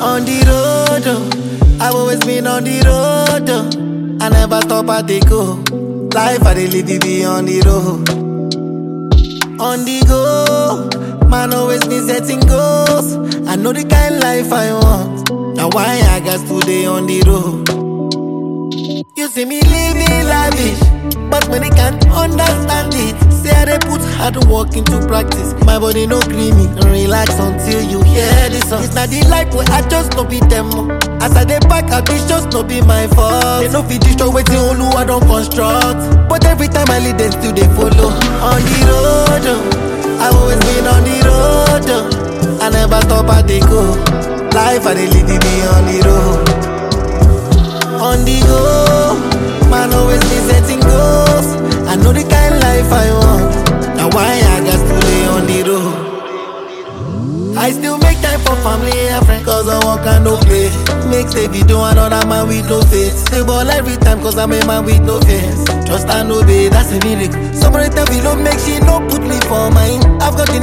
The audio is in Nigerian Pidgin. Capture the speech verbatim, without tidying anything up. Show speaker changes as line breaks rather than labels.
On the road, oh, I've always been on the road. Oh. I never stop at the go. Life I dey live it be on the road. On the go, man always been setting goals. I know the kind life I want. Now why I got today on the road? You see me living lavish, but many can't understand it. Say I dey put hard work into practice. My body no gree me, relax until you hear this song. It's not the life where I just no be them. As I dey back, I be just no be my fault. They no fit destroy wetin Oluwa don construct. But every time I lead, them still they follow. On the road, oh, I've always been on the road. Oh. I never stop at the go. Life I dey live it be on the road. On the go, man always be setting goals. I know the kind life I want. Now why I got to lay on the road? I still make time for family and friends, cause I walk and no play. Make stay video another man with no face. Stay ball every time cause I'm a man with no face. Trust and obey, that's a miracle. Somebody tell me don't make she no put me for mine. I've got the